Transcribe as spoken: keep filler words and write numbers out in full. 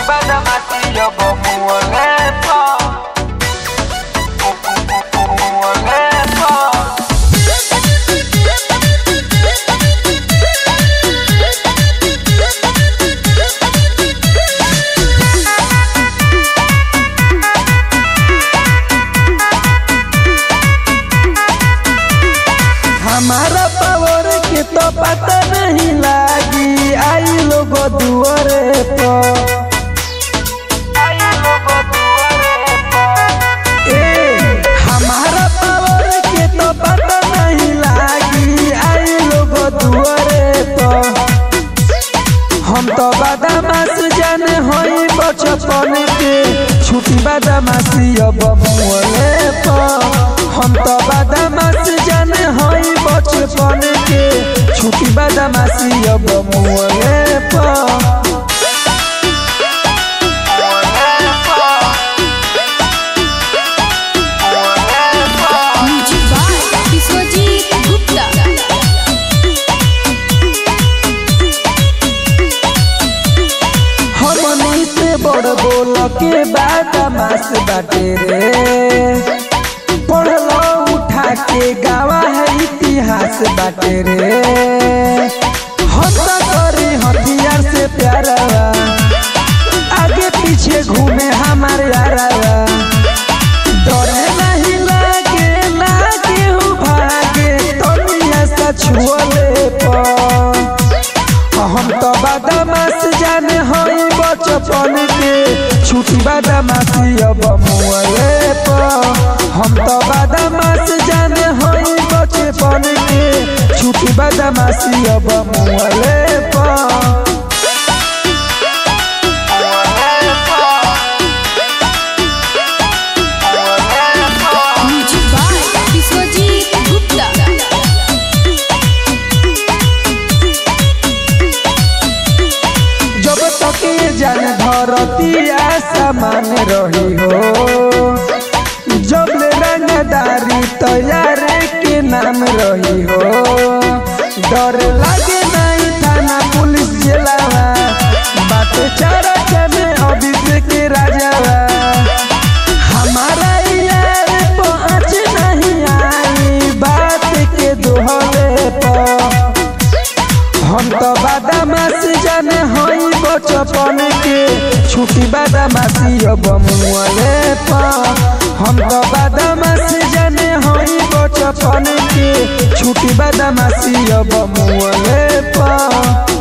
badamati yo bomu olepo olepo. हमारा power के तो पता नहीं लागी आई लोग दुआरे पर आई लोग दुआरे पर। ए हमारा पावर के तो पता नहीं लागी आई लोग दुआरे पर। हम तो बदमाश जाने होई बचपन के छुट्टी बदमाशी अब मुँहे पर। हम तो बदमाश जाने होई बचपन के छुट्टी बदमाशी अब मुँहे पर। हमनी से बड़ बोल के बदमाश बाटे रे पढ़लो उठा के गावा है इतिहास बाटे रे। हंसा करे हथियार से प्यारा आगे पीछे घूमे हमारे यारा। डरे नहीं लागे लागे हो भागे दुनिया से छुअले पर। हम तो बदमाश जाने होई बचपन के छुट्टी बदमाशी अब मुँहे पर। हम तो बदमाश जाने होई बचपन के छुट्टी बदमाशी अब मुँहे पर। जब तक जान धरती आसमान रही हो जब ले रंगदारी तैयार के नाम रही हो। डर लागे नहीं थाना पुलिस जेलावा बात चारा चने अभिषेक के राजावा। हमारा यार पहुँच नहीं आई बात के दोहरे पर। हम तो बदमाश जाने होई बचपन के छुट्टी बदमाशी अब मुँहे पर। हम तो बदमाश जाने होई बचपन के छुट्टी बदमाशी अब मुँहे पर।